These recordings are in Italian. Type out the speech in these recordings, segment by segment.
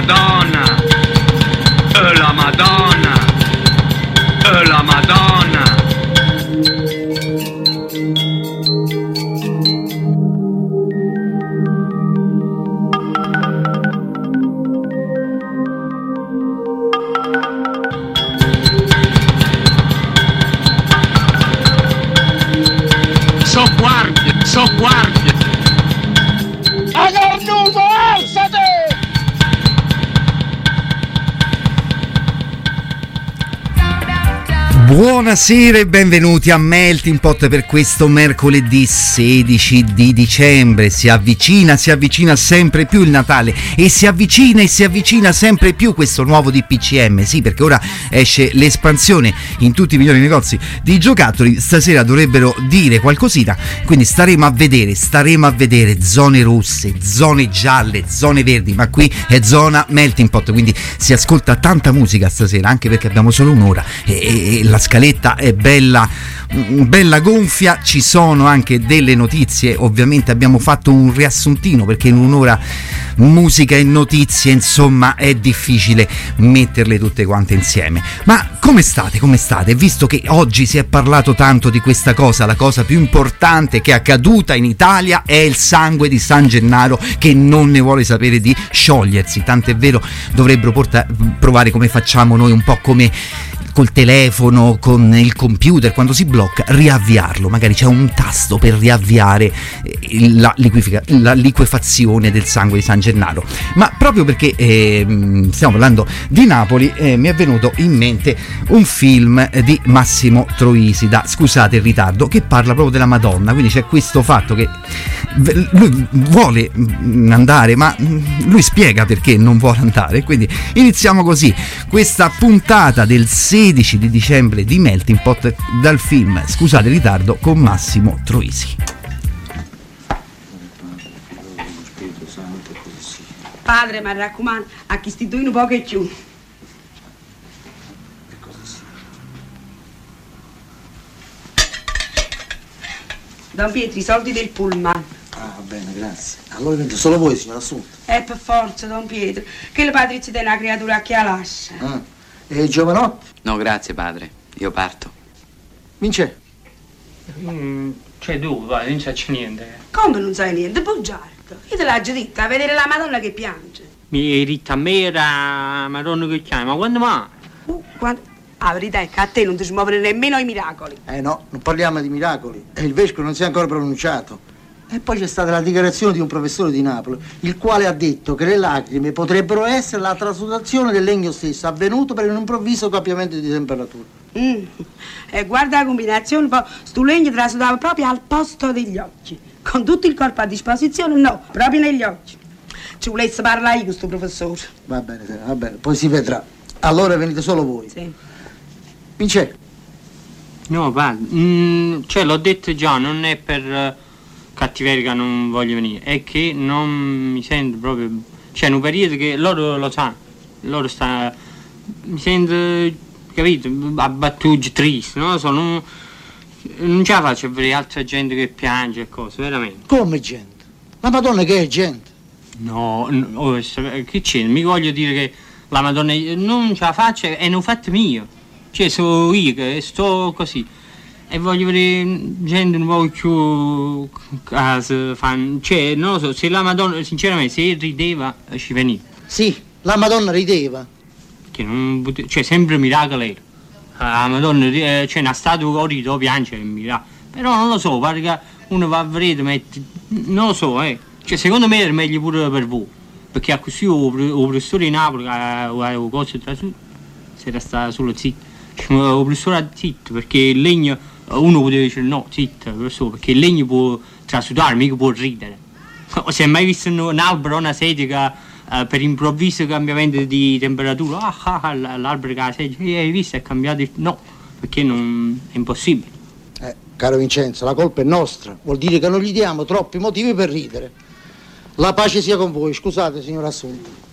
Madonna, la Madonna, la Madonna. So guardia. Agarnuto, alzate! Buonasera e benvenuti a Melting Pot per questo mercoledì 16 di dicembre. Si avvicina sempre più il Natale e si avvicina sempre più questo nuovo DPCM. Sì, perché ora esce l'espansione in tutti i migliori negozi di giocattoli. Stasera dovrebbero dire qualcosina, quindi staremo a vedere zone rosse, zone gialle, zone verdi, ma qui è zona Melting Pot, quindi si ascolta tanta musica stasera, anche perché abbiamo solo un'ora e la scaletta è bella gonfia. Ci sono anche delle notizie, ovviamente abbiamo fatto un riassuntino perché in un'ora musica e notizie, insomma, è difficile metterle tutte quante insieme. Ma come state? Visto che oggi si è parlato tanto di questa cosa, la cosa più importante che è accaduta in Italia è il sangue di San Gennaro che non ne vuole sapere di sciogliersi, tant'è vero dovrebbero provare come facciamo noi, un po' come col telefono, con il computer, quando si blocca, riavviarlo. Magari c'è un tasto per riavviare la liquefazione del sangue di San Gennaro. Ma proprio perché stiamo parlando di Napoli, mi è venuto in mente un film di Massimo Troisi, scusate il ritardo, che parla proprio della Madonna. Quindi c'è questo fatto che lui vuole andare, ma lui spiega perché non vuole andare. Quindi iniziamo così questa puntata del 16 di dicembre di Melting Pot dal film Scusate il ritardo con Massimo Troisi. Padre, mi raccomando, a chi stituino un po' che più. Don Pietro, i soldi del pullman. Ah, bene, grazie. Allora venite solo voi, signor Assunto. Per forza, Don Pietro, che le patrizia è una creatura che la lascia. E il giovanotto? No, grazie, padre. Io parto. Vince? Cioè tu, vai, non c'è niente. Come non sai niente, bugiardo? Io te l'ho già detto, a vedere la Madonna che piange. Mi hai detto a me era Madonna che chiama, ma quando mai? Quando? La verità è che a te non ti smuovono nemmeno i miracoli. No, non parliamo di miracoli. Il vescovo non si è ancora pronunciato. E poi c'è stata la dichiarazione di un professore di Napoli, il quale ha detto che le lacrime potrebbero essere la trasudazione del legno stesso, avvenuto per un improvviso cambiamento di temperatura. E guarda la combinazione, poi sto legno trasudava proprio al posto degli occhi. Con tutto il corpo a disposizione, no, proprio negli occhi. Ci volesse parlare io con sto professore. Va bene, poi si vedrà. Allora venite solo voi. Sì. Vince? No, padre, cioè l'ho detto già, non è per cattiveria che non voglio venire, è che non mi sento proprio, cioè in un periodo che loro lo sanno, mi sento, capito, abbattuto, triste, non lo so, non ce la faccio a vedere altra gente che piange e cose, veramente. Come gente? La Madonna che è gente? No, che c'è? Mi voglio dire che la Madonna non ce la faccio, è un fatto mio, cioè sono io che sto così. E voglio vedere gente un po' più cioè non lo so, se la Madonna sinceramente se rideva ci veniva. Sì, la Madonna rideva. Che non cioè sempre miracolo era. La Madonna cioè una statua o ride o piange è un miracolo. Però non lo so, pare che uno va a vedere, non lo so, Cioè secondo me è meglio pure per voi. Perché a così il professore di Napoli che cose tra su si era stato solo zitto. Il professore ha zitto perché il legno. Uno poteva dire no, zitto, perché il legno può trasudare, mica può ridere. Si è mai visto un albero o una sedia che per improvviso cambiamento di temperatura, l'albero che la sedia, hai visto, è cambiato? No, perché non è impossibile. Caro Vincenzo, la colpa è nostra, vuol dire che non gli diamo troppi motivi per ridere. La pace sia con voi, scusate signor Assunto.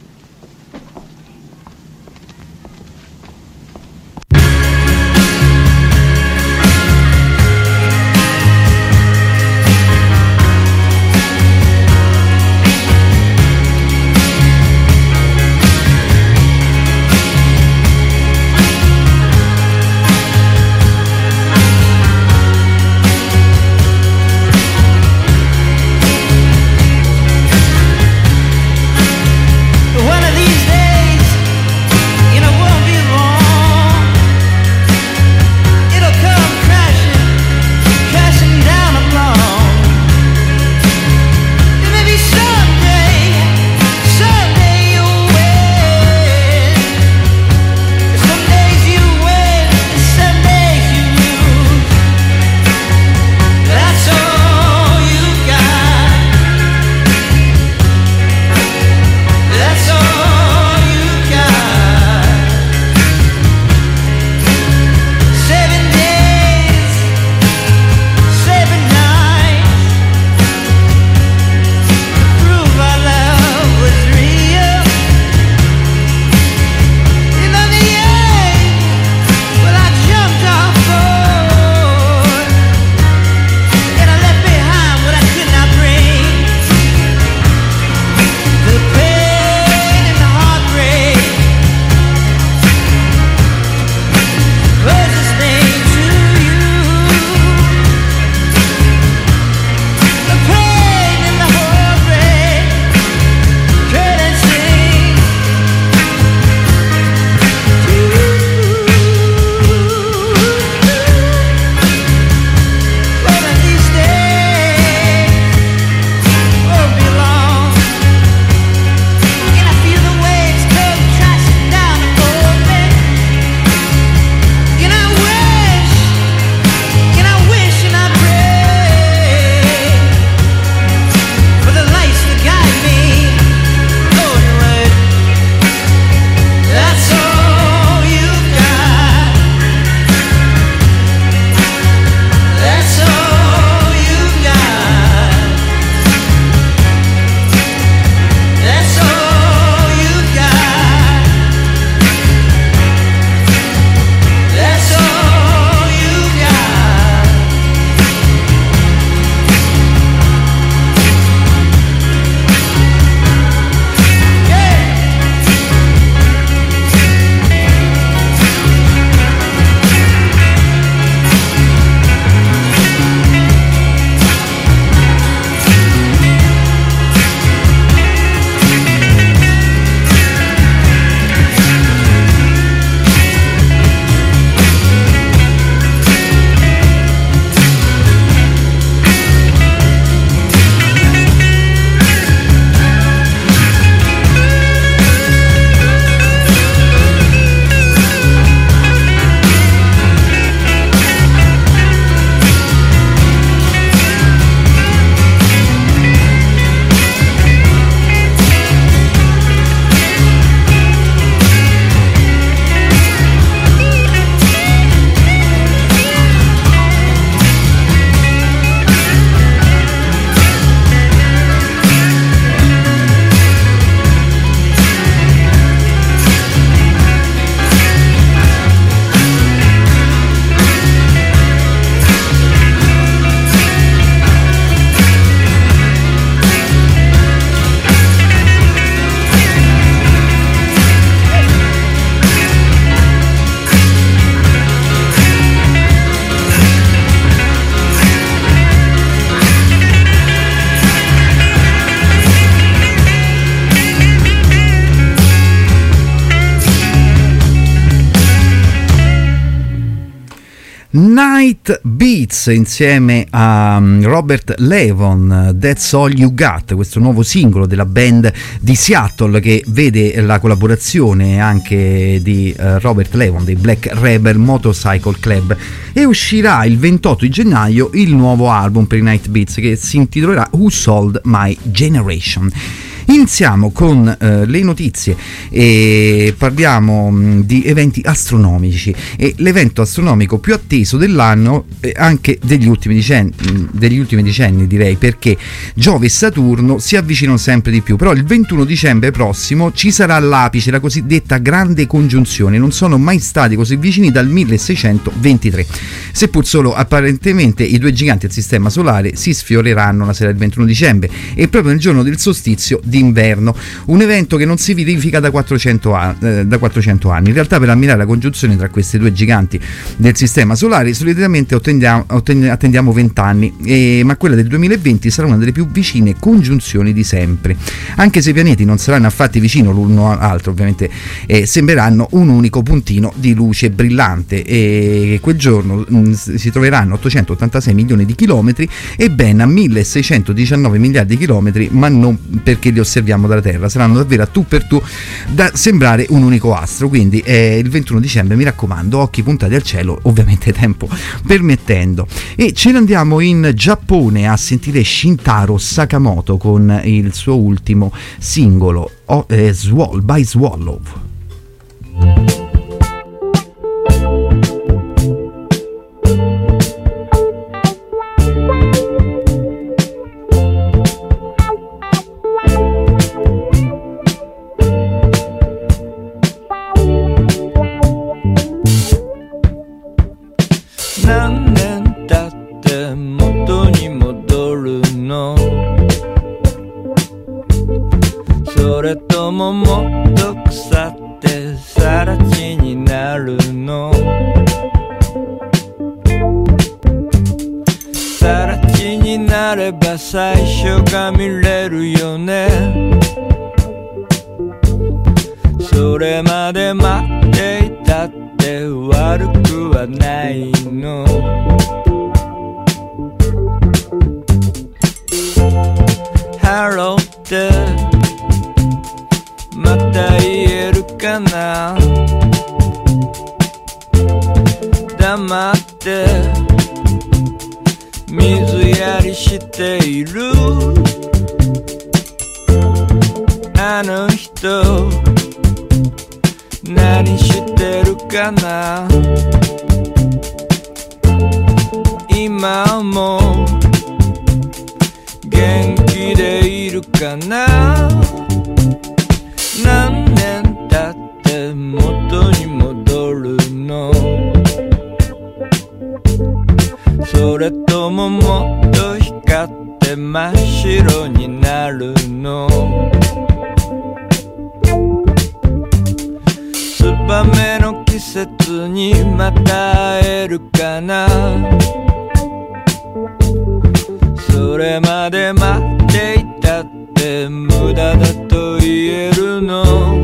Night Beats insieme a Robert Levon, That's All You Got, questo nuovo singolo della band di Seattle che vede la collaborazione anche di Robert Levon dei Black Rebel Motorcycle Club, e uscirà il 28 di gennaio il nuovo album per i Night Beats che si intitolerà Who Sold My Generation. Iniziamo con le notizie e parliamo di eventi astronomici, e l'evento astronomico più atteso dell'anno, anche degli ultimi decenni direi, perché Giove e Saturno si avvicinano sempre di più. Però il 21 dicembre prossimo ci sarà l'apice, la cosiddetta grande congiunzione. Non sono mai stati così vicini dal 1623, seppur solo apparentemente i due giganti del sistema solare si sfioreranno la sera del 21 dicembre e proprio nel giorno del solstizio d'inverno, un evento che non si verifica da 400 anni. In realtà, per ammirare la congiunzione tra questi due giganti del sistema solare solitamente attendiamo 20 anni, ma quella del 2020 sarà una delle più vicine congiunzioni di sempre. Anche se i pianeti non saranno affatto vicino l'uno all'altro, ovviamente sembreranno un unico puntino di luce brillante, e quel giorno si troveranno 886 milioni di chilometri e ben a 1619 miliardi di chilometri, ma non perché li osserviamo dalla Terra, saranno davvero a tu per tu da sembrare un unico astro. Quindi il 21 dicembre, mi raccomando, occhi puntati al cielo, ovviamente tempo permettendo. E ce ne andiamo in Giappone a sentire Shintaro Sakamoto con il suo ultimo singolo by Swallow. 最初が見れるよね。それまで待っていたって悪くはないの。ハローってまた言えるかな。黙って水やりしているあの人何してるかな。今も元気でいるかな。何年経って元に戻るの。それとももっと光って真っ白になるの。ツバメの季節にまた会えるかな。それまで待っていたって無駄だと言えるの。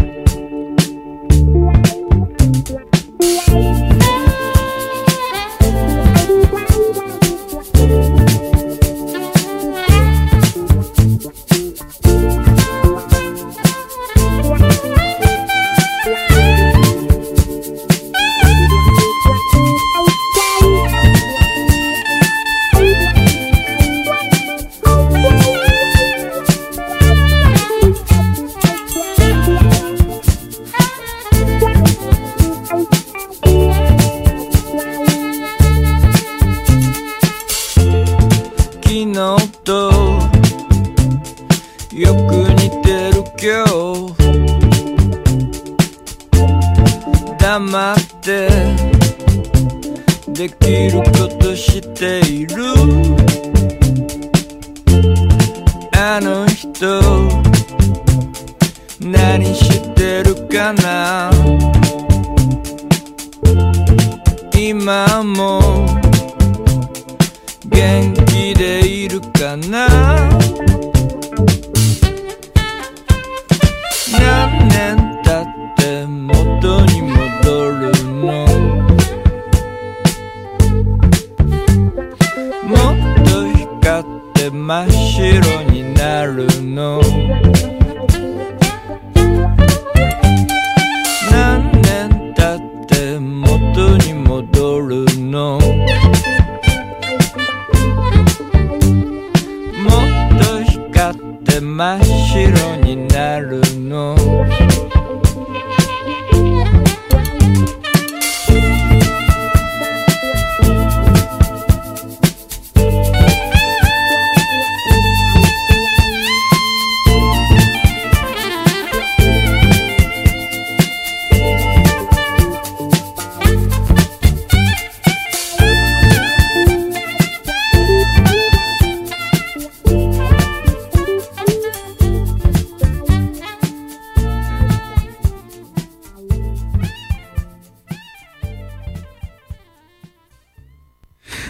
よく似てる今日黙ってできることしているあの人何してるかな。今も元気でいるかな。何年経って元に戻るの。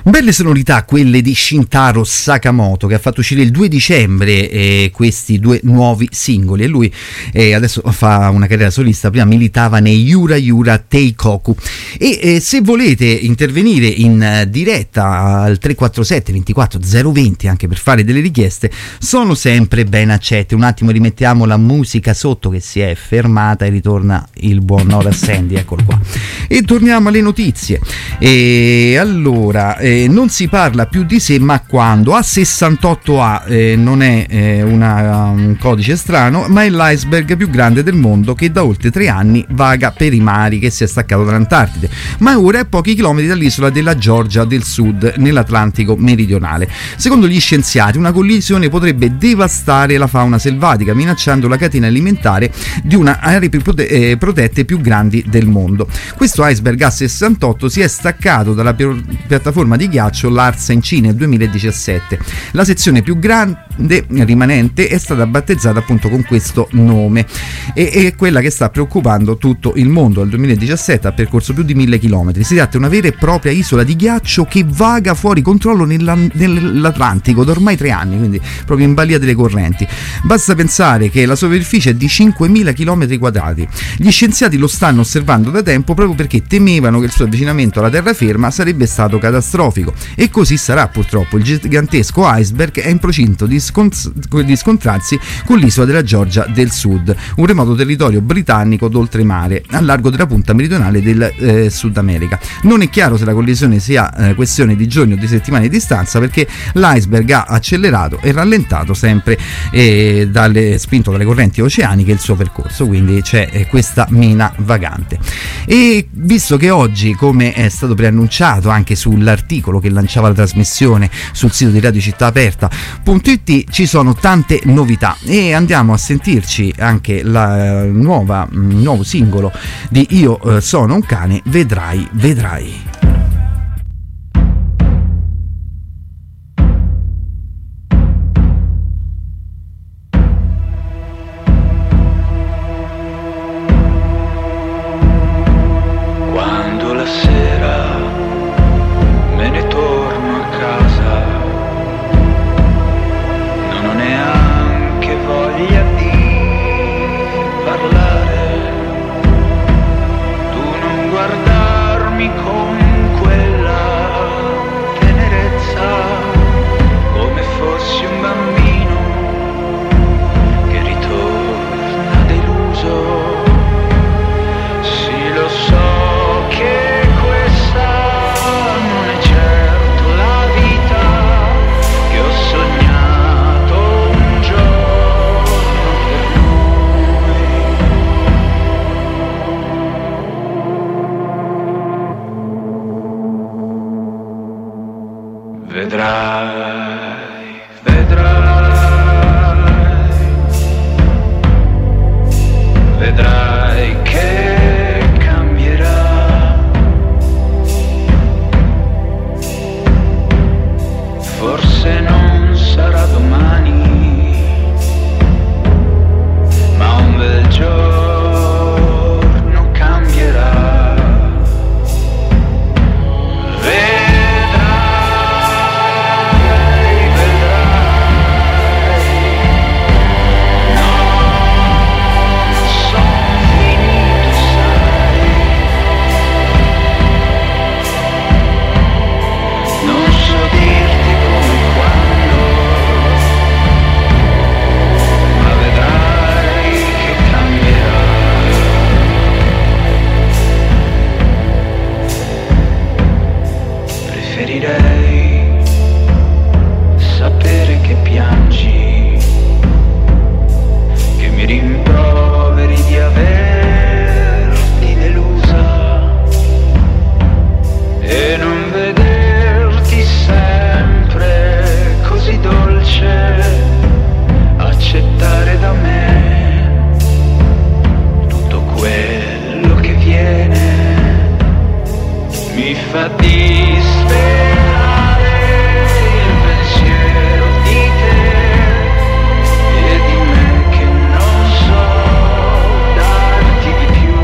Belle sonorità quelle di Shintaro Sakamoto, che ha fatto uscire il 2 dicembre questi due nuovi singoli, e lui adesso fa una carriera solista. Prima militava nei Yura Yura Teikoku. E se volete intervenire in diretta al 347 24 020 anche per fare delle richieste, sono sempre ben accette. Un attimo rimettiamo la musica sotto che si è fermata e ritorna il buon Nora Sandy, eccolo qua, e torniamo alle notizie. E allora non si parla più di sé, ma quando A68A non è un codice strano, ma è l'iceberg più grande del mondo che da oltre 3 anni vaga per i mari, che si è staccato dall'Antartide, ma ora è a pochi chilometri dall'isola della Georgia del Sud, nell'Atlantico meridionale. Secondo gli scienziati, una collisione potrebbe devastare la fauna selvatica, minacciando la catena alimentare di una aree protette più grandi del mondo. Questo iceberg A68 si è staccato dalla piattaforma di ghiaccio Larsen C nel 2017. La sezione più grande rimanente è stata battezzata appunto con questo nome e è quella che sta preoccupando tutto il mondo. Dal 2017 ha percorso più di 1000 km. Si tratta di una vera e propria isola di ghiaccio che vaga fuori controllo nell'Atlantico da ormai 3 anni, quindi proprio in balia delle correnti. Basta pensare che la superficie è di 5.000 km quadrati. Gli scienziati lo stanno osservando da tempo proprio perché temevano che il suo avvicinamento alla terraferma sarebbe stato catastrofico, e così sarà purtroppo. Il gigantesco iceberg è in procinto di scontrarsi con l'isola della Georgia del Sud, un remoto territorio britannico d'oltremare a largo della punta meridionale del Sud America. Non è chiaro se la collisione sia questione di giorni o di settimane di distanza, perché l'iceberg ha accelerato e rallentato sempre spinto dalle correnti oceaniche il suo percorso, quindi c'è questa mina vagante. E visto che oggi, come è stato preannunciato anche sull'articolo che lanciava la trasmissione sul sito di Radio Città Aperta.it, ci sono tante novità, e andiamo a sentirci anche il nuovo singolo di Io sono un cane, Vedrai, vedrai. Quando la sera me ne torno a casa, non ho neanche voglia di parlare. Tu non guardarmi con quella tenerezza, come fossi un bambino che ritorna deluso. Sì, lo so che questa non è certo la vita che ho sognato un giorno per noi. Vedrai, vedrai, vedrai che cambierà. Forse non sarà domani, ma un bel giorno cambierà. Vedrai, vedrai, non sono finito, sai. Non so dirti come e quando, ma vedrai che cambierà. Preferirei sapere che piangi, che mi rimproveri di averti delusa, e non vederti sempre così dolce, accettare da me tutto quello che viene. Mi fa disperare il pensiero di te e di me che non so darti di più.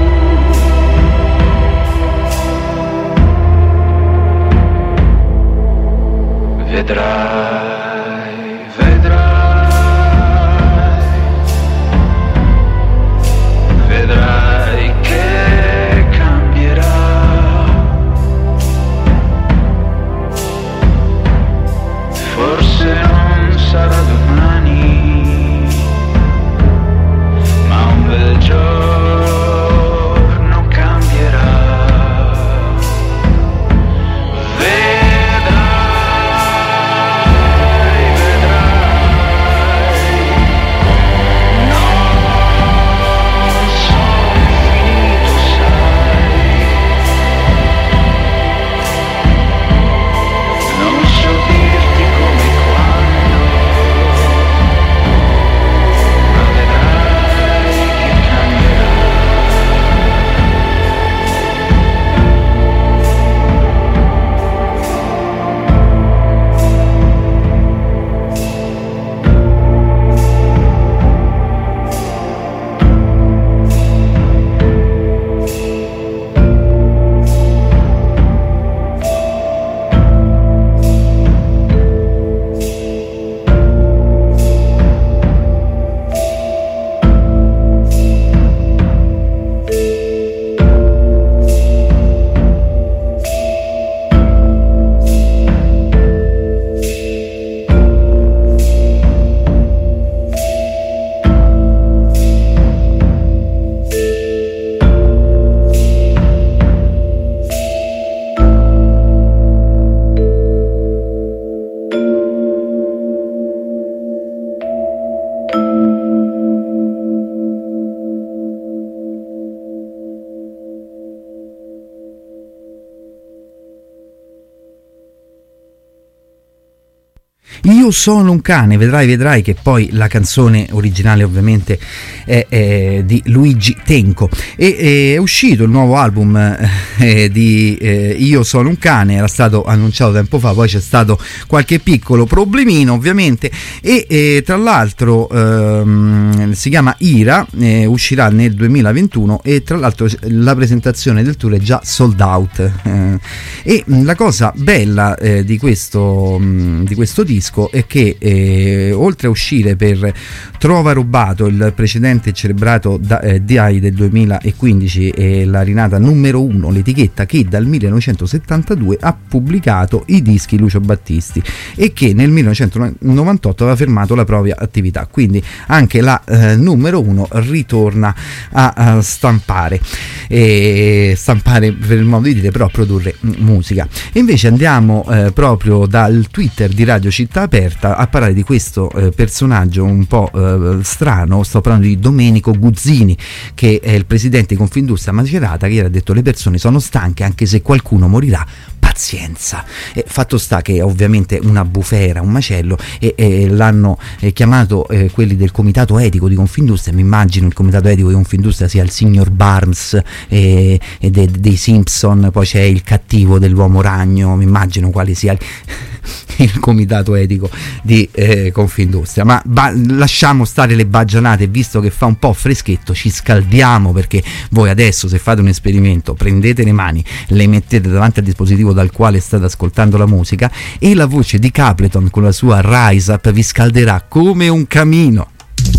Io sono un cane, vedrai che poi la canzone originale ovviamente è di Luigi Tenco, e è uscito il nuovo album di Io sono un cane, era stato annunciato tempo fa, poi c'è stato qualche piccolo problemino ovviamente, e tra l'altro si chiama Ira, uscirà nel 2021, e tra l'altro la presentazione del tour è già sold out, e la cosa bella di questo disco è che oltre a uscire per Trova Rubato, il precedente celebrato DI del 2015 e la rinata numero 1, l'etichetta che dal 1972 ha pubblicato i dischi Lucio Battisti e che nel 1998 aveva fermato la propria attività, quindi anche la numero 1 ritorna a stampare per il modo di dire, però a produrre musica. E invece andiamo proprio dal Twitter di Radio Città Aperta a parlare di questo personaggio un po' strano. Sto parlando di Domenico Guzzini, che è il presidente di Confindustria Macerata, che ieri ha detto: le persone sono stanche anche se qualcuno morirà, pazienza. E fatto sta che ovviamente una bufera, un macello, e l'hanno chiamato quelli del comitato etico di Confindustria. Mi immagino il comitato etico di Confindustria sia il signor Barnes dei Simpson, poi c'è il cattivo dell'Uomo Ragno, mi immagino quale sia il comitato etico di Confindustria. Ma lasciamo stare le baggianate, visto che fa un po' freschetto ci scaldiamo, perché voi adesso, se fate un esperimento, prendete le mani, le mettete davanti al dispositivo dal quale state ascoltando la musica, e la voce di Capleton con la sua Rise Up vi scalderà come un camino.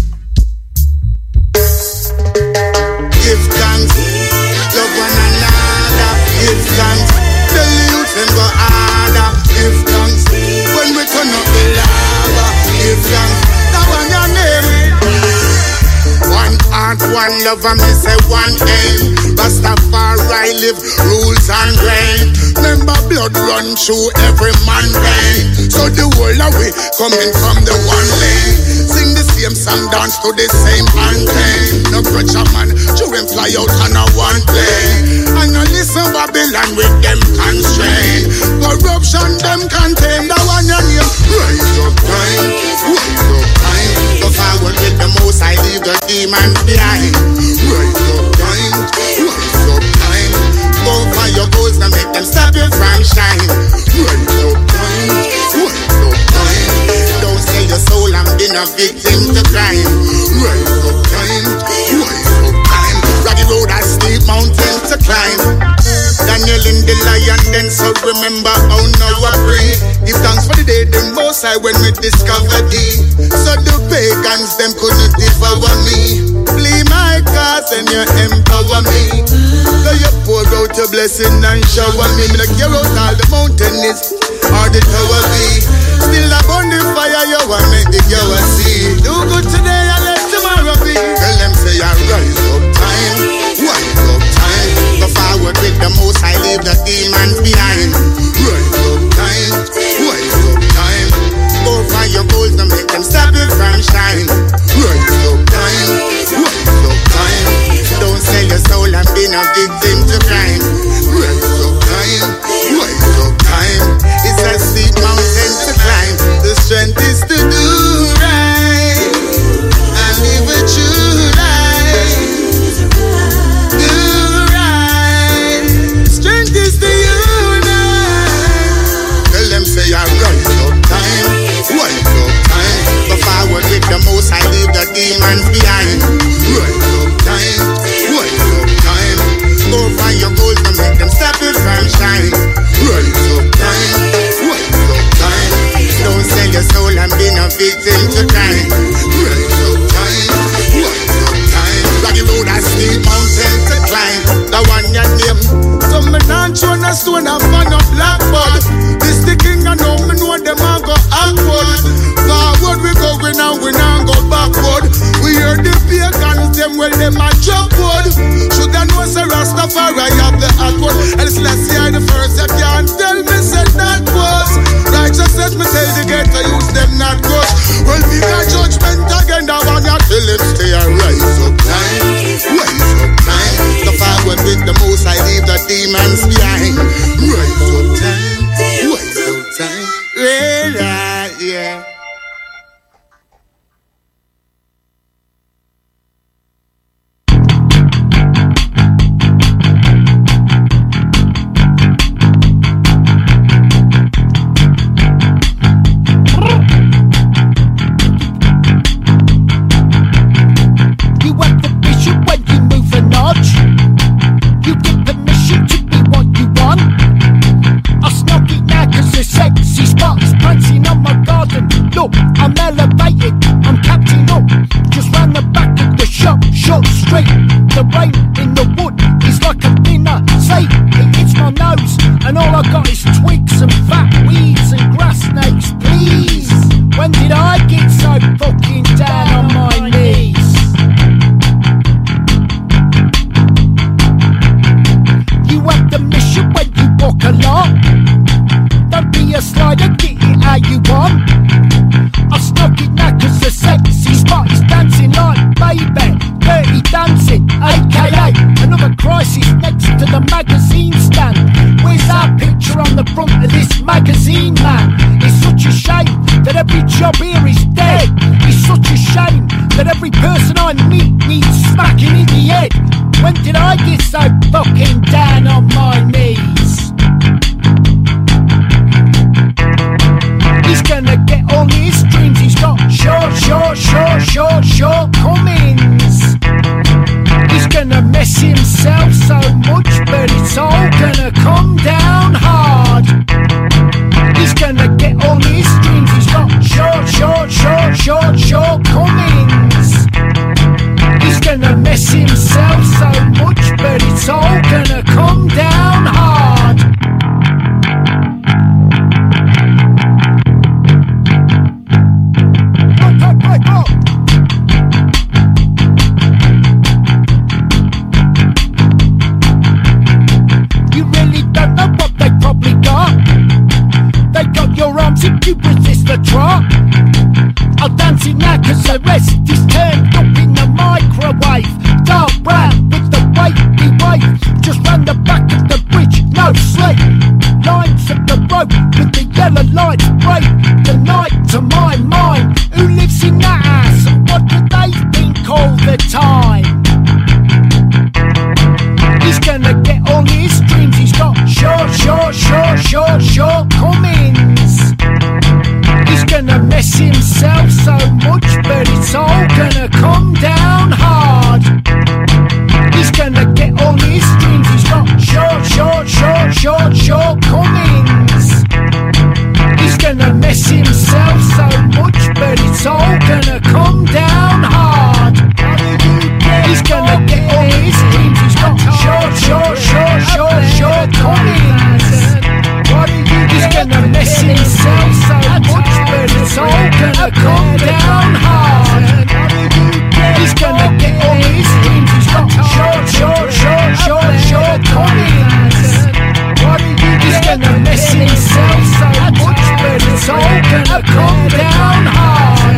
Give thanks, love one another. Give thanks, the youth and go harder. Give thanks, when we turn up the lava. Give thanks, that one your name. One heart, one love, and me say one aim. Rastafari live, rules and reign. Remember blood run through every man vein. So the whole of we coming from the one lane. Sing the same song, dance to the same anthem. No grudge a man, children fly out on a one plane. And no listen Babylon with them constrain. Corruption them contain, the one your name. Rise up time, rise up time. Go forward with the most, I leave the demons behind. Rise up time, rise up time. Go for your goals and make them stop you from shine. Rise up time, rise up time. Don't sell your soul and be a victim to crime. Rise up time, rise up time. Rocky road and steep mountains to climb. Daniel in the lion den, so remember how now I pray. Give thanks for the day, the most high when we discover thee. So the pagans, them couldn't devour me. Flee my cause and you empower me. So you pour out your blessing and shower me. Me like you out all the mountain is or the tower be. Still upon the fire you want make the girl see. Do good today and let tomorrow be. Tell them say I rise up time, rise up time. Go forward with the most, I leave the demons behind. Rise up time, rise up time. Go for your goals and make them stop you from shine. Rise up time, rise up time. Don't sell your soul and be a victim to crime. Rise up time, rise up time. It's a steep mountain to climb. The strength is to do right and live a true life. Do right. Strength is to unite. Tell them say I rise up time, rise up time. Go forward with the most, I leave the demons behind. Rise up time, rise up time. Go find your goals and make them stop you from shine. Rise up time, rise up time. Don't sell your soul and be a victim to crime. Rise up time, rise up time. Rocky road and steep mountain to climb. The one your name. So me not show no stone and fan of blackboard. This the king and now me know them a go upward. Forward we going and we not go backward. We hear the pagans them well them a drop wood. Should I know say Rastafari have the hot word. Else let's see the first you can't tell me say that was righteousness. Me tell the ghetto use them not crush. Well we got judgment again. The one you tell him stay a rise up time, rise up time. Go forward with the most, I leave the demons behind. Rise up time, rise up time. Yeah, yeah. get so fucking down on my knees. He's gonna get all his dreams. He's got shortcomings. He's gonna mess himself so much, but it's all gonna come down hard. He's gonna get all his dreams. He's got shortcomings. He's gonna mess himself so much, but it's all gonna come down hard. You really don't know what they probably got. They got your arms if you resist the drop. I'll dance it now cause the rest is turned up in the microwave. Dark brown with the wavy wave. Just round the back of the bridge, no sleep. Lines of the road with the yellow lights break the night to my mind. Who lives in that house and what do they think all the time? He's gonna get all his dreams. He's got shortcomings. He's gonna mess himself so much, but it's all gonna come down hard. He's gonna get all his dreams. He's got shortcomings. He's gonna mess himself so much, but it's all gonna come down hard. He's gonna get all his dreams. He's got shortcomings. He's gonna mess himself so much, but it's all gonna come down hard. He's gonna get all his dreams. He's got shortcomings. He's gonna mess himself so much, but it's all gonna come down hard.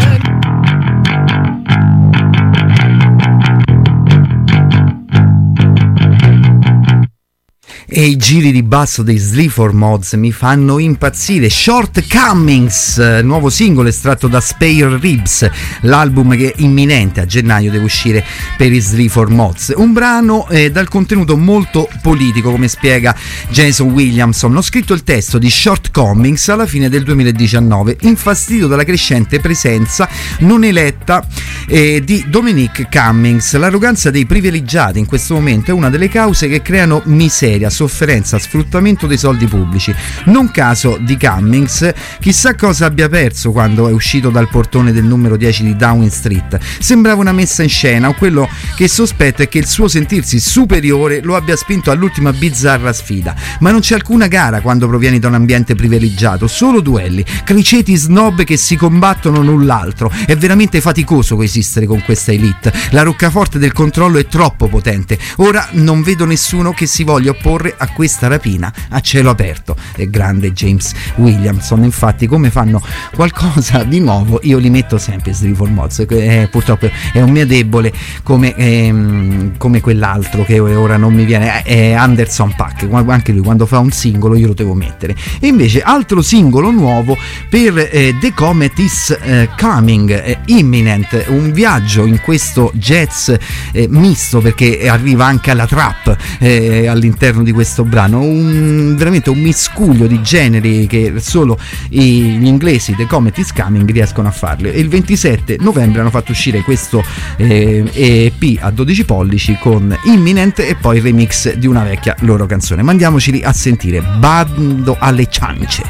E i giri di basso dei Sleaford Mods mi fanno impazzire. Shortcomings, nuovo singolo estratto da Spare Ribs, l'album che è imminente, a gennaio deve uscire per i Sleaford Mods. Un brano dal contenuto molto politico, come spiega Jason Williamson. Ho scritto il testo di Shortcomings alla fine del 2019, infastidito dalla crescente presenza non eletta di Dominic Cummings. L'arroganza dei privilegiati in questo momento è una delle cause che creano miseria, sofferenza, sfruttamento dei soldi pubblici. Non caso di Cummings, chissà cosa abbia perso quando è uscito dal portone del numero 10 di Downing Street. Sembrava una messa in scena, o quello che sospetto è che il suo sentirsi superiore lo abbia spinto all'ultima bizzarra sfida. Ma non c'è alcuna gara quando provieni da un ambiente privilegiato, solo duelli, criceti snob che si combattono l'un l'altro. È veramente faticoso coesistere con questa elite. La roccaforte del controllo è troppo potente. Ora non vedo nessuno che si voglia opporre a questa rapina a cielo aperto. È grande James Williamson. Infatti, come fanno qualcosa di nuovo, io li metto sempre Sleaford Mods. Purtroppo è un mio debole, come quell'alro che ora non mi viene, è Anderson .Paak. Anche lui quando fa un singolo io lo devo mettere. E invece altro singolo nuovo per The Comet is Coming, Imminent, un viaggio in questo jazz misto, perché arriva anche alla trap all'interno di questo brano, veramente un miscuglio di generi che solo gli inglesi The Comet is Coming riescono a farlo. E il 27 novembre hanno fatto uscire questo EP a 12 pollici con Imminent e poi il remix di una vecchia loro canzone. Mandiamoceli a sentire, Bando alle ciance.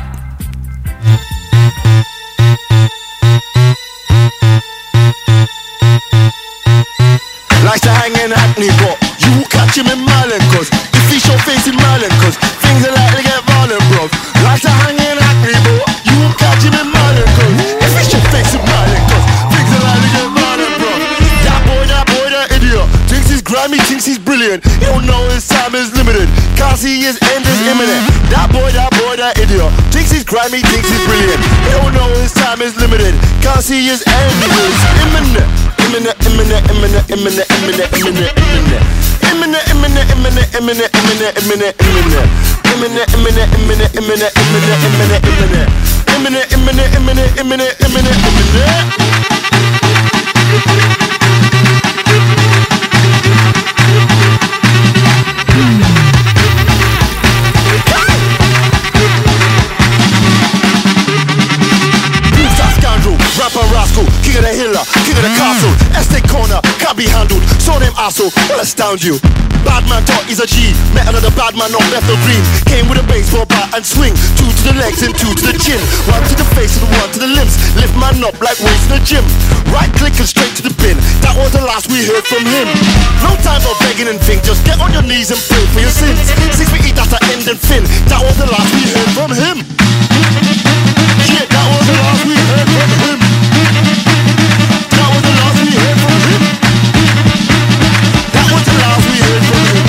Like to hang in Hackney, but you catch him in Merlin, cause if he show face in Merlin, cause things are likely to get violent, bro. Like to hang in Hackney, but you catch him in Merlin, cause if he show face in Merlin, cause things are likely to get violent, bro. That idiot thinks he's grimy, thinks he's brilliant. He don't know his time is limited, can't see his end is imminent. That idiot thinks he's grimy, thinks he's brilliant. He don't know his time is limited, can't see his end is imminent. Imminent. castle will astound you. Bad man thought he's a G, met another bad man on Bethnal Green. Came with a baseball bat and swing, 2 to the legs and 2 to the chin. 1 to the face and 1 to the limbs, lift man up like weights in the gym. Right click and straight to the bin, that was the last we heard from him. No time for begging and thing, just get on your knees and pray for your sins. 6 feet eat after end and fin, that was the last we heard from him. Yeah, that was the last we heard from him. That was the last we heard from him. That was the last we heard from him.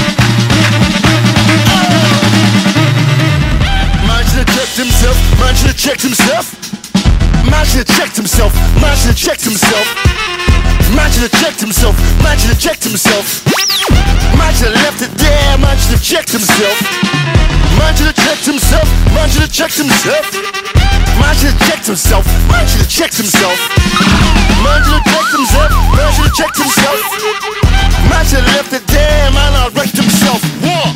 Man should have checked himself. Man should have checked himself. Man should have checked himself. Man should have checked himself. Man should have checked himself. Man should have checked himself. Man should have left it there. Man should have checked himself. Man should have checked himself. Man should have checked himself. Man should have checked himself. Man should have checked himself. Man should have checked himself. Man should have checked himself. Man should have left it there. Man, I wrecked himself. What?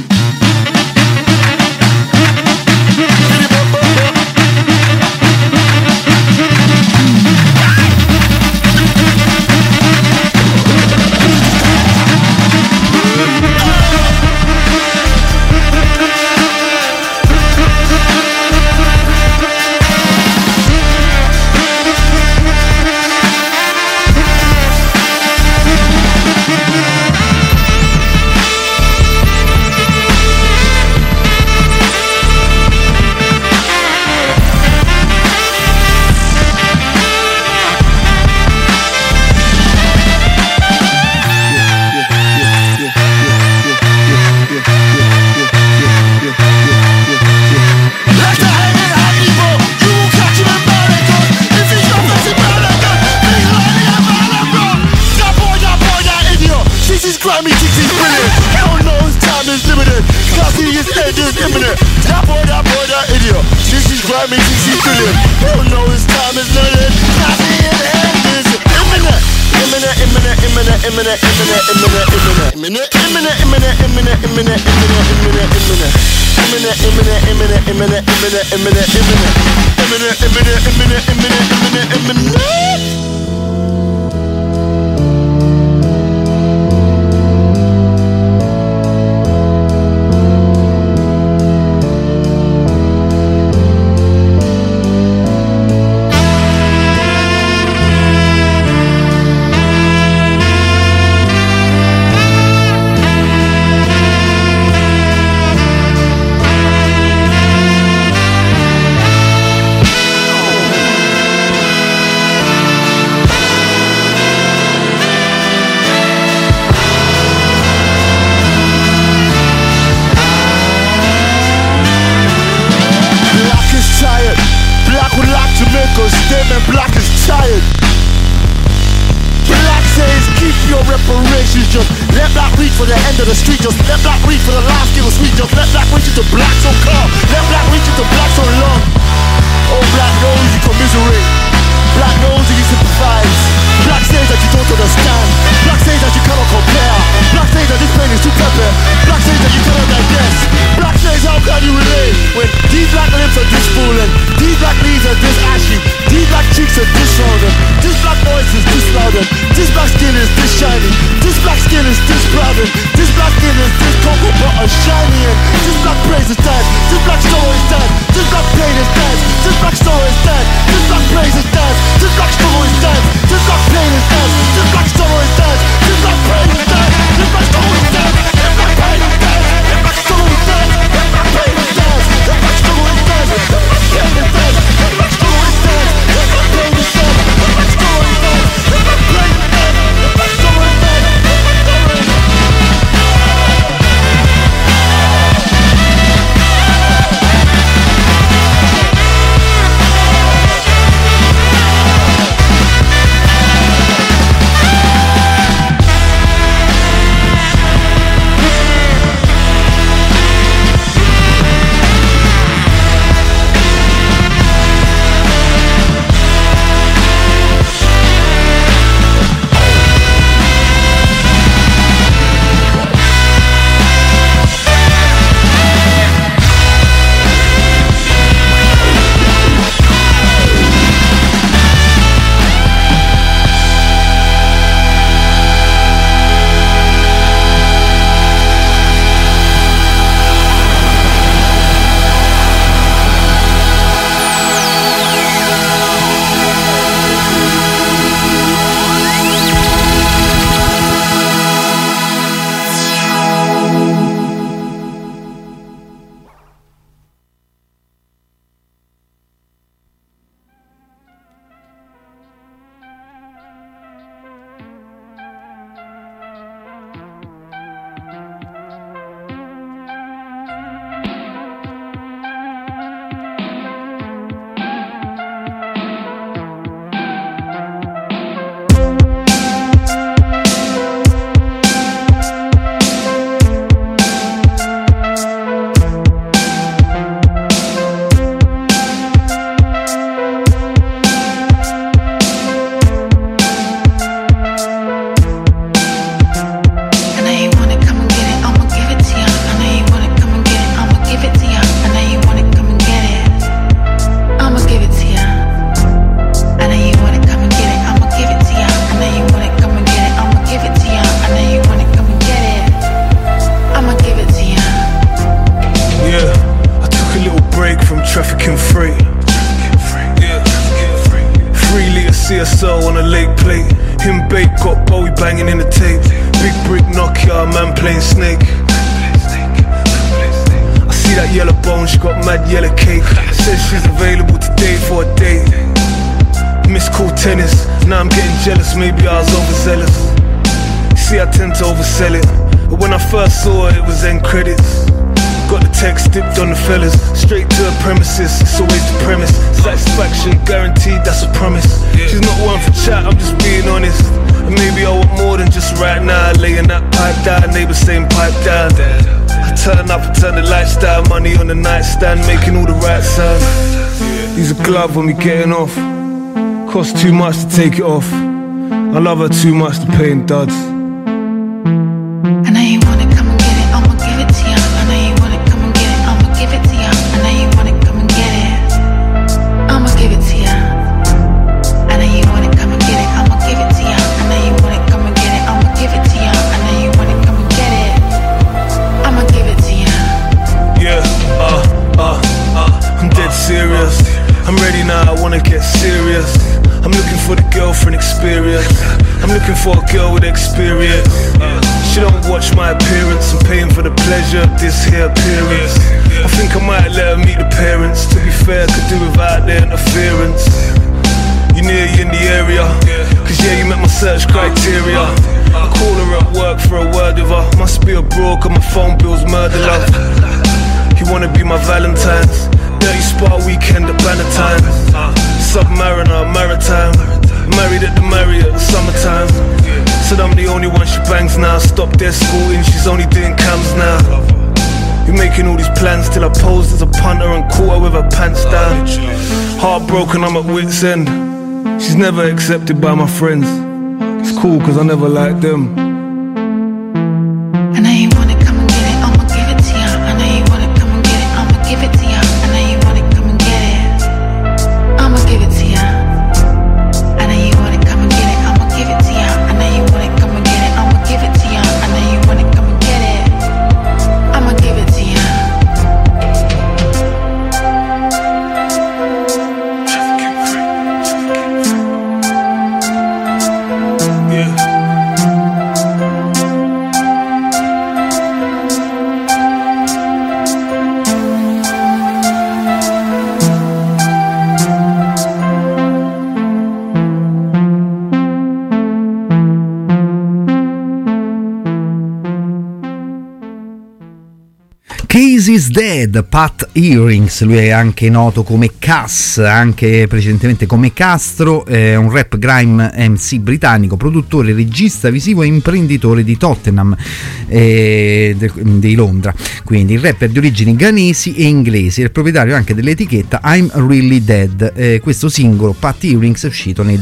Grammy thinks he's brilliant. Hell no, his time is limited. Cause he is end is imminent. That boy, that idiot. Thinks he's Grammy thinks he's brilliant. Hell no, his time is limited. Cause he is end is imminent. Imminent, imminent, imminent, imminent, imminent, imminent, imminent, imminent, imminent, imminent, imminent, imminent, imminent, imminent. Imminent, imminent, imminent, imminent, imminent, imminent, imminent, imminent, imminent, imminent, imminent, imminent, imminent. Statement black is tired. Black says keep your reparations. Just let black reach for the end of the street. Just let black reach for the last little sweet. Just let black reach into black so calm. Let black reach into black so long. Oh, black knows you commiserate. Black knows that you sympathize. Black says that you don't understand. Black says that you cannot compare. Black says that this pain is too pepper. Black says that you cannot digest. Black says how can you relate when these black lips are this swollen, these black knees are this ashy, these black cheeks are this rounded, this black voice is this louder, this black skin is this shiny, this black skin is this proud, this black skin is this cocoa butter shiny, and this black praise is dead, this black sorrow is dead, this black pain is dead, this black sorrow is dead, this black praise is dead, this black struggle is dead, this black pain is dead, this black sorrow is dead, this black pain is dead, this black struggle is dead, this black pain is dead, this black struggle is dead, this black pain is dead, this black struggle is dead, this black pain is dead, this black struggle is dead, this black pain is dead, this black struggle is dead, this black pain is dead, this black struggle is dead, this black pain is dead. trafficking free. Yeah. 3 litre CSO on a lake plate. Him bake, got Bowie banging in the tape. Big brick Nokia, man playing Snake. I see that yellow bone, she got mad yellow cake. Says she's available today for a date. Miss cool tennis, now I'm getting jealous, maybe I was overzealous. See, I tend to oversell it, but when I first saw it, it was end credits. Got the text dipped on the fellas, straight to her premises, it's always the premise. Satisfaction guaranteed, that's a promise. She's not one for chat, I'm just being honest. And maybe I want more than just right now. Laying that pipe down, neighbours saying pipe down. I turn up and turn the lights down, money on the nightstand, making all the right sound. Use a glove when we getting off, cost too much to take it off. I love her too much to pay in duds. I know you wanna come and get it, I'ma give it to you. I know you wanna come and get it, I'ma give it to you. I know you wanna come and get it, I'ma give it to you. I know you wanna come and get it, I'ma give it to you. I know you wanna come and get it, I'ma give it to you. I know you wanna come and get it, I'ma give it to you. Yeah, I'm dead serious. I'm ready now, I wanna get serious. I'm looking for the girlfriend experience. I'm looking for a girl with experience. She don't watch my appearance. I'm paying for the pleasure of this here appearance. I think I might let her meet the parents. To be fair, could do without their interference. You near, you in the area? Cause yeah, you met my search criteria. I call her at work for a word with her. Must be a broke and my phone bill's murder love. You wanna be my Valentine's? Dirty Spa weekend at Bannatyne. Submariner, maritime. Married at the Marriott, summertime. Said I'm the only one she bangs now. Stopped their schooling, she's only doing cams now. You're making all these plans till I posed as a punter and caught her with her pants down. Heartbroken, I'm at wit's end. She's never accepted by my friends. It's cool cause I never liked them. I know you wanna come and get it, I'ma give it to you. I know you wanna come and get it, I'ma give it to you. I know you wanna come and get it, I'ma give it to you. I know you wanna come and get it, I'ma give it to you. I know you wanna come and get it, I'ma give it to you. I know you wanna come and get it, I'ma give it to you. Is Dead, Pat Earrings, lui è anche noto come Cass, anche precedentemente come Castro, è un rap grime MC britannico, produttore, regista visivo e imprenditore di Tottenham, di Londra. Quindi il rapper di origini ghanesi e inglesi, è il proprietario anche dell'etichetta I'm Really Dead. Questo singolo Pat Earrings è uscito nel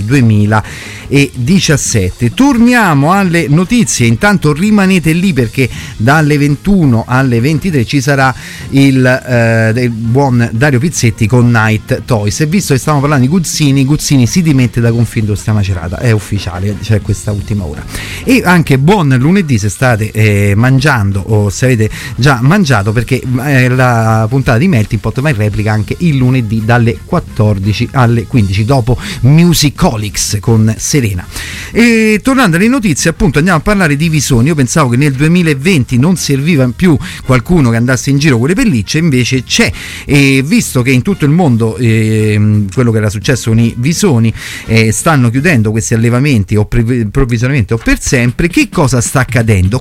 2017. Torniamo alle notizie, intanto rimanete lì perché dalle 21 alle 23 ci sarà il buon Dario Pizzetti con Night Toys. E visto che stiamo parlando di Guzzini si dimette da Confindustria Macerata, è ufficiale, c'è questa ultima ora. E anche buon lunedì se state mangiando o se avete già mangiato, perché la puntata di Melting Pot va in replica anche il lunedì dalle 14 alle 15 dopo Musicolics con Serena. E tornando alle notizie, appunto, andiamo a parlare di visoni. Io pensavo che nel 2020 non serviva più qualcuno che andasse in giro con le pellicce, invece c'è, e visto che in tutto il mondo quello che era successo con i visoni, stanno chiudendo questi allevamenti o provvisoriamente o per sempre, che cosa sta accadendo?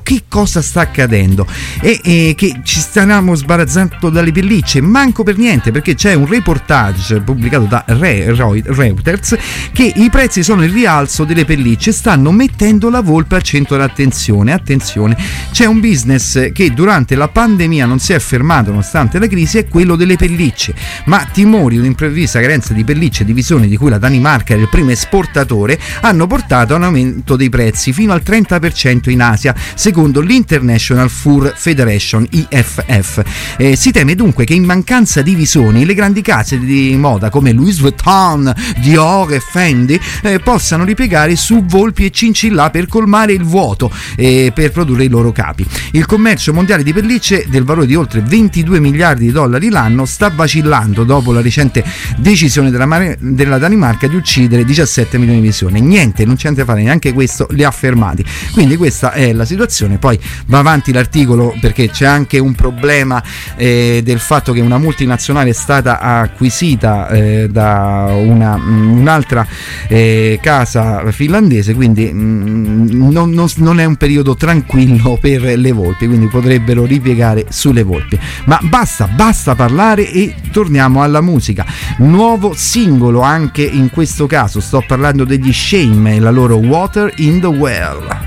E che ci stiamo sbarazzando dalle pellicce? Manco per niente, perché c'è un reportage pubblicato da Reuters che i prezzi sono in rialzo delle pellicce, stanno mettendo la volpe al centro dell'attenzione. Attenzione, c'è un business che durante la pandemia non si è fermato nonostante la crisi, è quello delle pellicce, ma timori di un'improvvisa carenza di pellicce e di visoni, di cui la Danimarca è il primo esportatore, hanno portato a un aumento dei prezzi fino al 30% in Asia, secondo l'International Fur Federation, IFF. Si teme dunque che in mancanza di visoni le grandi case di moda come Louis Vuitton, Dior e Fendi possano ripiegare su volpi e cincillà per colmare il vuoto per produrre i loro capi. Il commercio mondiale di pellicce del valore valore di oltre 22 miliardi di dollari l'anno, sta vacillando dopo la recente decisione della Danimarca di uccidere 17 milioni di persone. Niente, non c'è niente da fare, neanche questo li ha fermati. Quindi questa è la situazione. Poi va avanti l'articolo perché c'è anche un problema del fatto che una multinazionale è stata acquisita da un'altra casa finlandese, quindi non è un periodo tranquillo per le volpi, quindi potrebbero ripiegare sulle volpi. Ma basta parlare e torniamo alla musica. Nuovo singolo anche in questo caso, sto parlando degli Shame e la loro Water in the Well.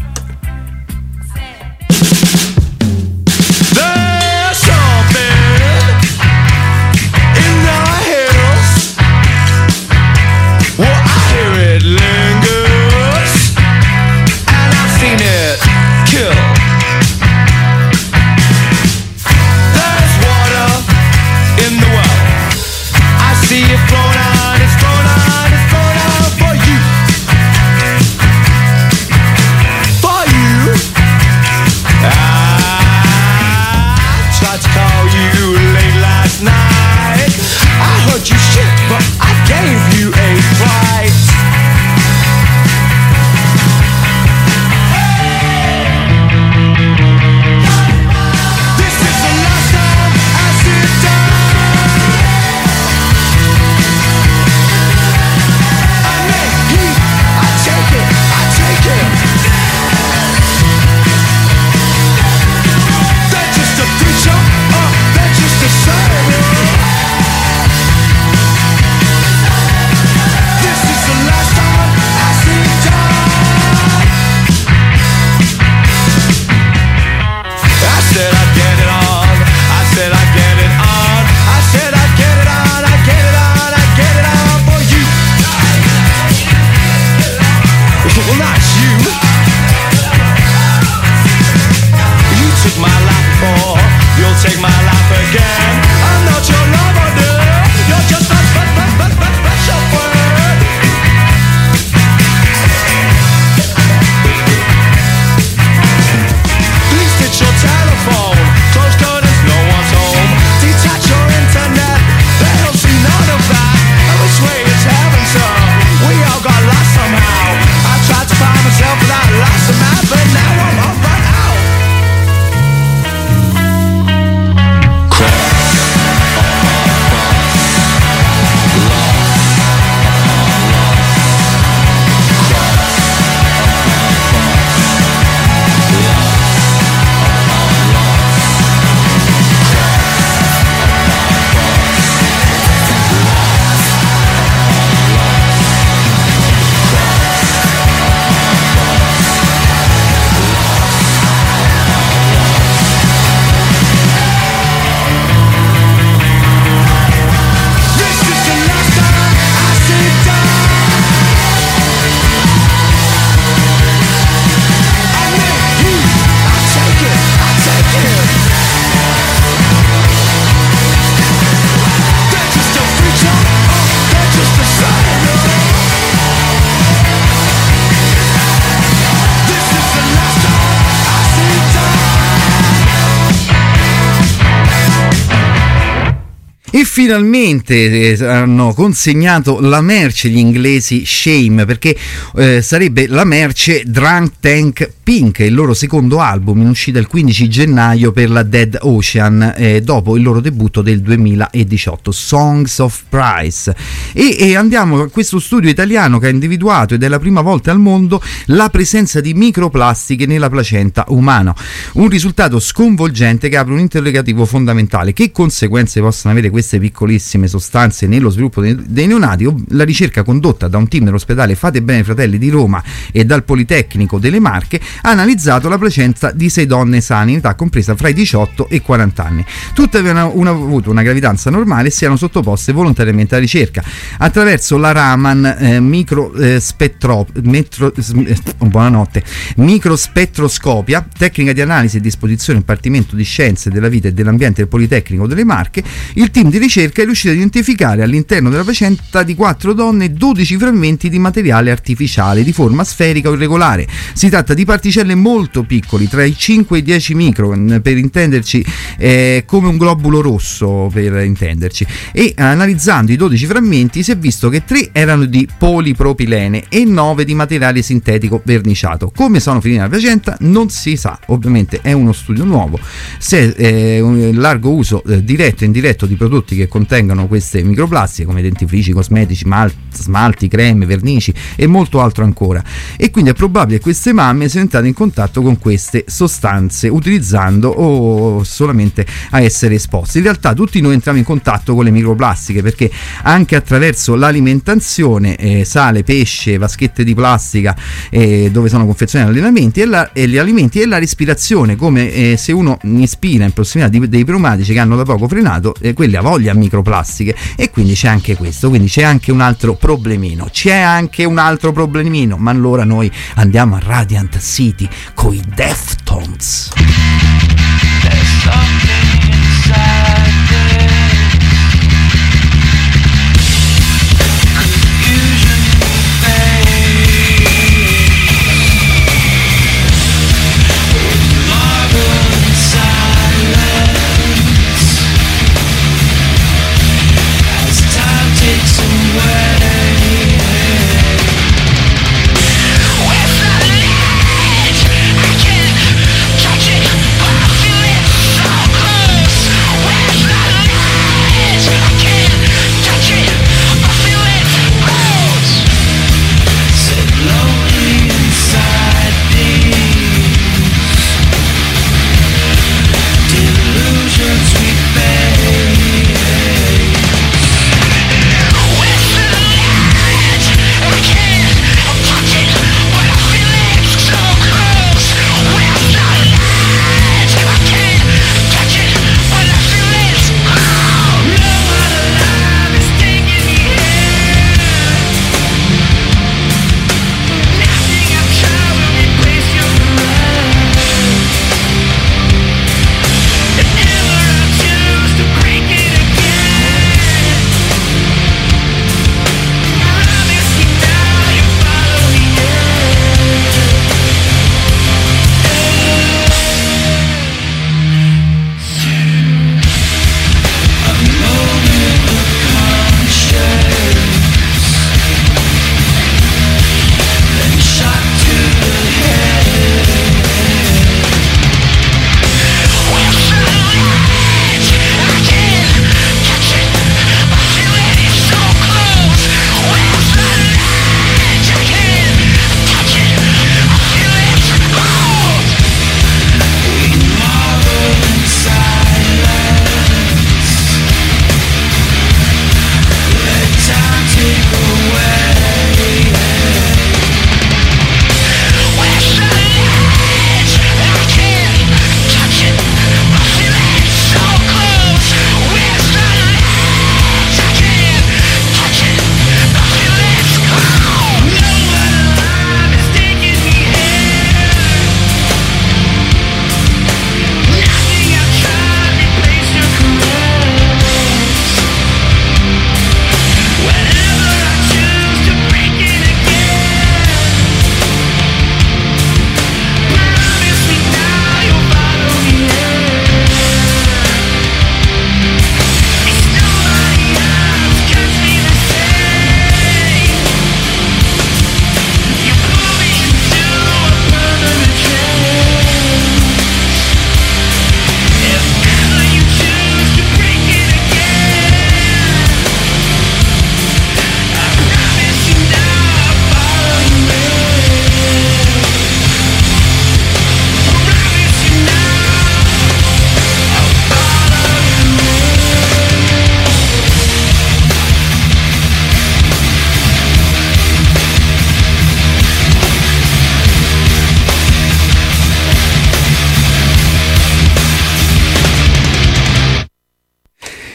E finalmente hanno consegnato la merce gli inglesi Shame, perché sarebbe la merce Drunk Tank Pink, il loro secondo album in uscita il 15 gennaio per la Dead Ocean, dopo il loro debutto del 2018, Songs of Price. E andiamo a questo studio italiano che ha individuato, ed è la prima volta al mondo, la presenza di microplastiche nella placenta umana, un risultato sconvolgente che apre un interrogativo fondamentale: che conseguenze possono avere queste piccolissime sostanze nello sviluppo dei neonati? La ricerca condotta da un team dell'ospedale Fate Bene Fratelli di Roma e dal Politecnico delle Marche ha analizzato la placenta di 6 donne sane in età compresa fra i 18 e i 40 anni. Tutte avevano avuto una gravidanza normale e si erano sottoposte volontariamente alla ricerca. Attraverso la Raman microspettroscopia, tecnica di analisi e disposizione e impartimento di scienze della vita e dell'ambiente del Politecnico delle Marche, il team di ricerca è riuscito ad identificare all'interno della placenta di 4 donne 12 frammenti di materiale artificiale di forma sferica o irregolare. Si tratta di particelle particelle molto piccoli, tra i 5 e i 10 micron, per intenderci, come un globulo rosso, per intenderci. E analizzando i 12 frammenti si è visto che 3 erano di polipropilene e 9 di materiale sintetico verniciato. Come sono finiti nella placenta non si sa, ovviamente è uno studio nuovo. Se un largo uso diretto e indiretto di prodotti che contengono queste microplastiche come dentifrici, cosmetici, smalti, creme, vernici e molto altro ancora, e quindi è probabile che queste mamme siano entrate in contatto con queste sostanze utilizzando o solamente a essere esposte. In realtà tutti noi entriamo in contatto con le microplastiche, perché anche attraverso l'alimentazione, sale, pesce, vaschette di plastica dove sono confezionati gli alimenti e la respirazione, come se uno ispira in prossimità dei pneumatici che hanno da poco frenato, quelli ha voglia microplastiche, e quindi c'è anche questo, quindi c'è anche un altro problemino, ma allora noi andiamo a Radiant City con i Deftones. Touch it.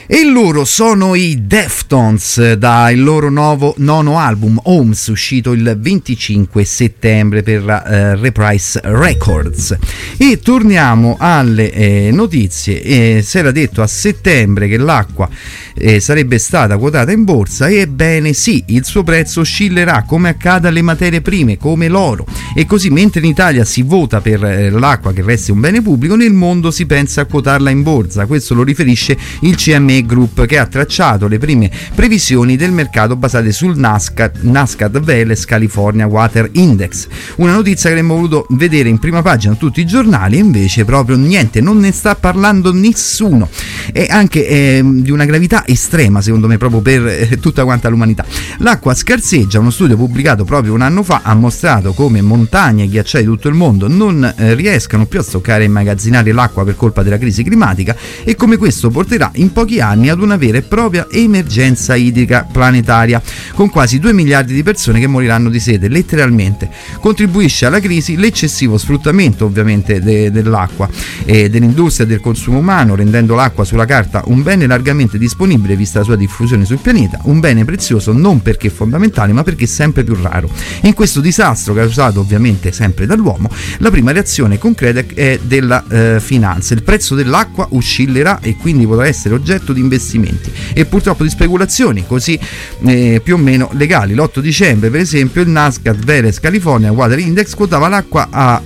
E loro sono i Deftones, dal loro nono album Homes, uscito il 25 settembre per Reprise Records. E torniamo alle notizie. Si era detto a settembre che l'acqua sarebbe stata quotata in borsa, e ebbene sì, il suo prezzo oscillerà come accade alle materie prime come l'oro. E così, mentre in Italia si vota per l'acqua che resti un bene pubblico, nel mondo si pensa a quotarla in borsa. Questo lo riferisce il CME Group, che ha tracciato le prime previsioni del mercato basate sul Nasdaq Veles California Water Index. Una notizia che avremmo voluto vedere in prima pagina tutti i giornali, e invece proprio niente, non ne sta parlando nessuno. E anche di una gravità estrema, secondo me, proprio per tutta quanta l'umanità. L'acqua scarseggia. Uno studio pubblicato proprio un anno fa ha mostrato come montagne e ghiacciai di tutto il mondo non riescano più a stoccare e immagazzinare l'acqua per colpa della crisi climatica, e come questo porterà in pochi anni ad una vera e propria emergenza idrica planetaria, con quasi 2 miliardi di persone che moriranno di sete, letteralmente. Contribuisce alla crisi l'eccessivo sfruttamento, ovviamente, dell'acqua e dell'industria e del consumo umano, rendendo l'acqua sulla carta un bene largamente disponibile vista la sua diffusione sul pianeta, un bene prezioso non perché fondamentale ma perché sempre più raro. E in questo disastro, causato ovviamente sempre dall'uomo, la prima reazione concreta è della finanza. Il prezzo dell'acqua oscillerà e quindi potrà essere oggetto di investimenti e purtroppo di speculazioni così più o meno legali. L'8 dicembre, per esempio, il Nasdaq Veles California Water Index quotava l'acqua a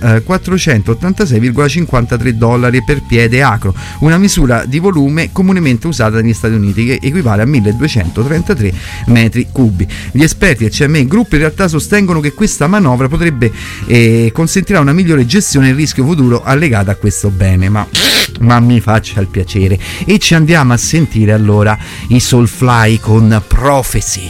$486,53 per piede acro, una misura di volume comunemente usata negli Stati Uniti, che equivale a 1233 metri cubi. Gli esperti del CME Group in realtà sostengono che questa manovra potrebbe consentirà una migliore gestione del rischio futuro allegato a questo bene, ma mi faccia il piacere. E ci andiamo a sentire allora i Soulfly con Prophecy.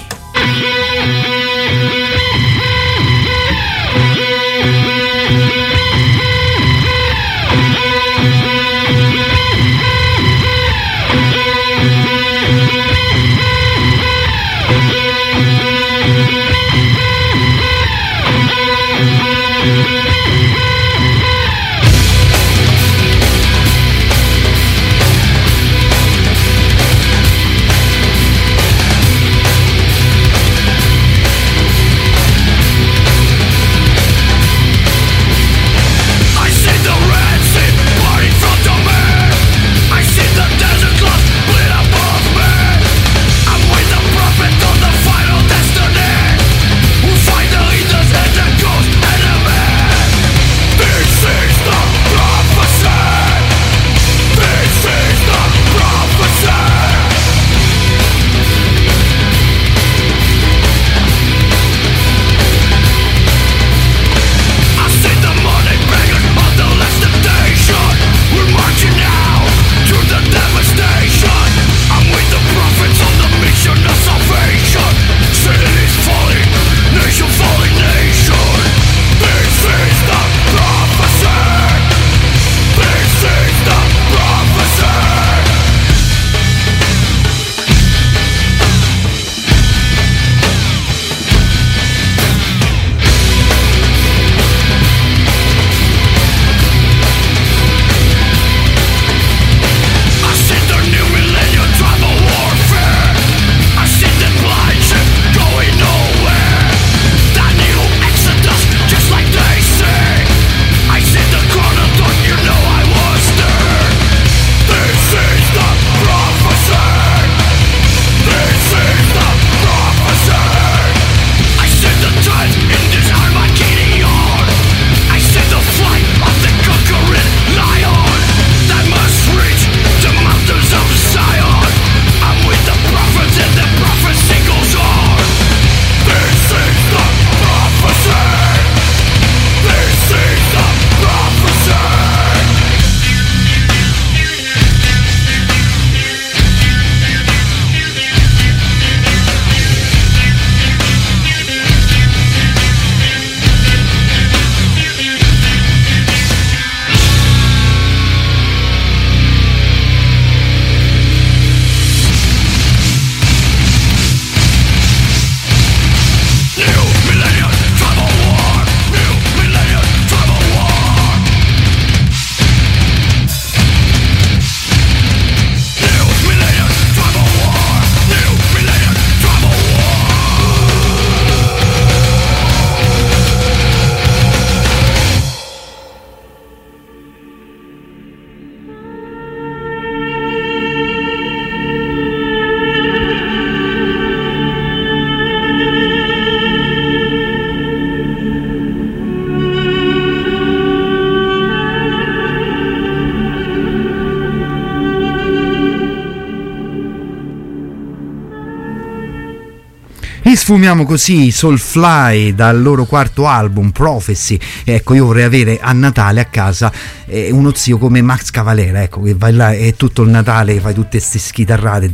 Li sfumiamo così, Soulfly, dal loro quarto album Prophecy. Ecco, io vorrei avere a Natale a casa uno zio come Max Cavalera, ecco, che vai là e tutto il Natale fai tutte queste schitarrate.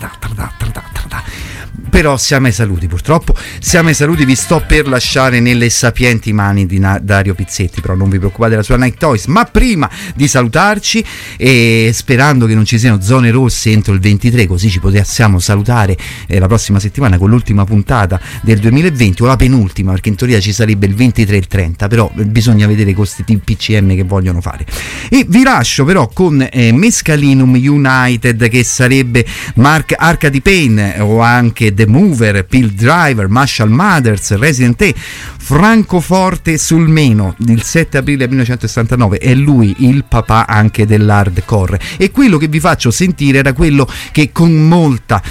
Però siamo ai saluti, purtroppo siamo ai saluti, vi sto per lasciare nelle sapienti mani di Dario Pizzetti, però non vi preoccupate della sua Night Toys. Ma prima di salutarci, e sperando che non ci siano zone rosse entro il 23, così ci possiamo salutare la prossima settimana con l'ultima puntata del 2020 o la penultima, perché in teoria ci sarebbe il 23 e il 30, però bisogna vedere questi PCM che vogliono fare. E vi lascio però con Mescalinum United, che sarebbe Mark Arcady Payne o anche The Mover, Pill Driver, Marshall Mathers, Resident E, Francoforte sul Meno, il 7 aprile 1969, è lui il papà anche dell'hardcore. E quello che vi faccio sentire era quello che con molta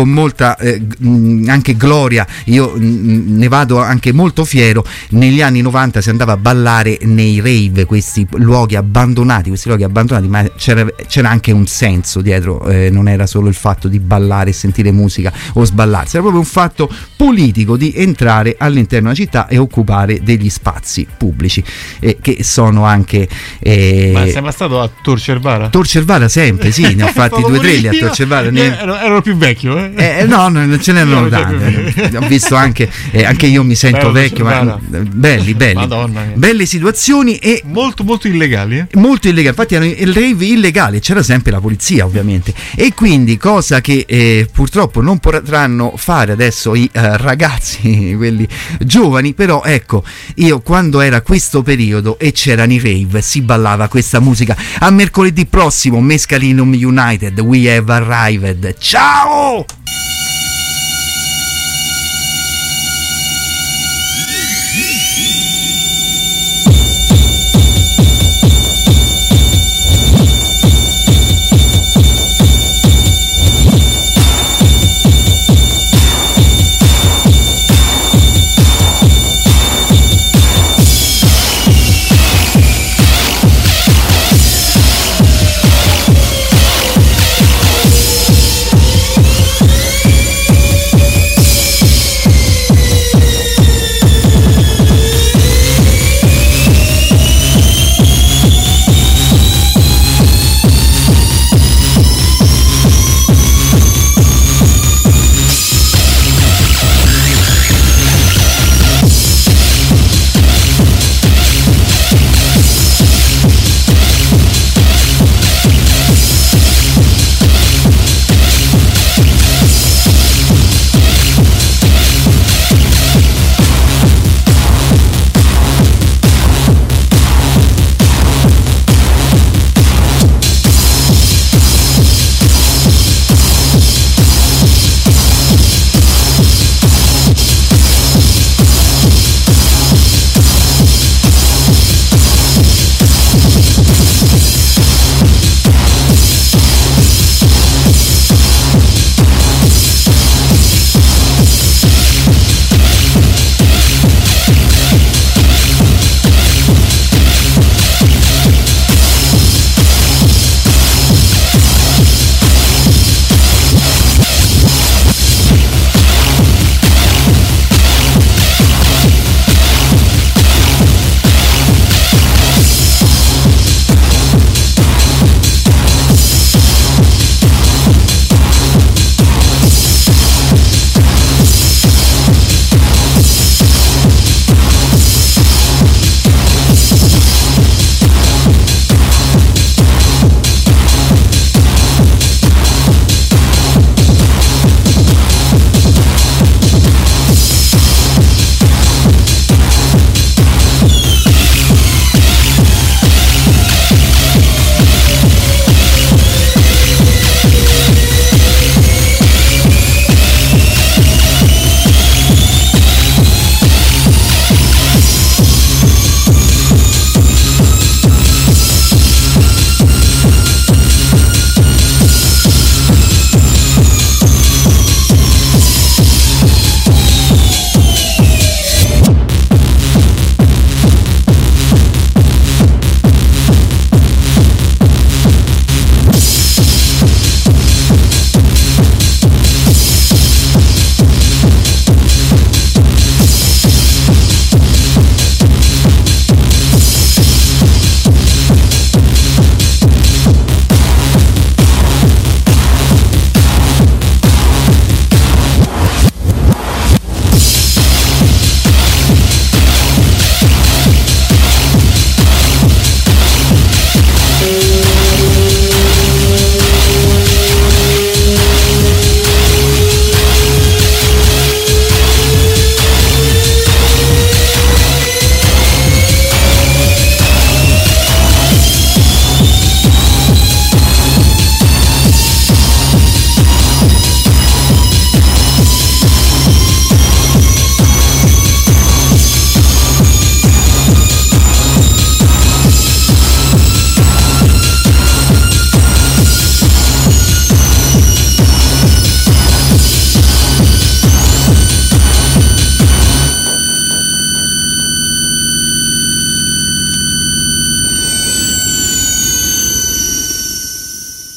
anche gloria, io ne vado anche molto fiero, negli anni 90 si andava a ballare nei rave, questi luoghi abbandonati, ma c'era anche un senso dietro, non era solo il fatto di ballare e sentire musica o sballarsi, era proprio un fatto politico di entrare all'interno della città e occupare degli spazi pubblici, che sono anche Ma sei mai stato a Tor Cervara? Tor Cervara sempre, sì, ne ho fatti 2 o 3 a Tor Cervara. Ero più vecchio, no, non ce n'erano tanti. Ho visto anche io mi sento vecchio, ma belli. Madonna. Belle situazioni e molto illegali. Molto illegali, infatti erano il rave illegale, c'era sempre la polizia ovviamente, e quindi cosa che purtroppo non potranno fare adesso i ragazzi, quelli giovani, però ecco, io quando era questo periodo e c'erano i rave si ballava questa musica. A mercoledì prossimo, Mescalinum United, We Have Arrived, ciao!